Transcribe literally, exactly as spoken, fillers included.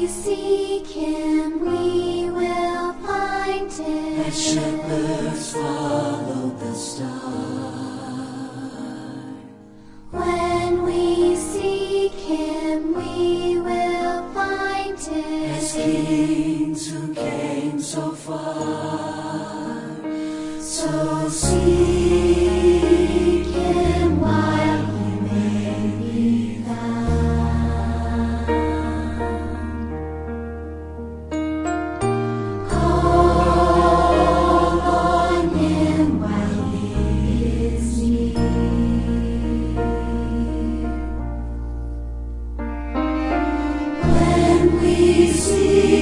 seek Him, we will find Him. As shepherds followed the star. When we seek Him, we will find Him. As kings who came so far, so seek Him while He may be found. Call on Him while He is near. When we see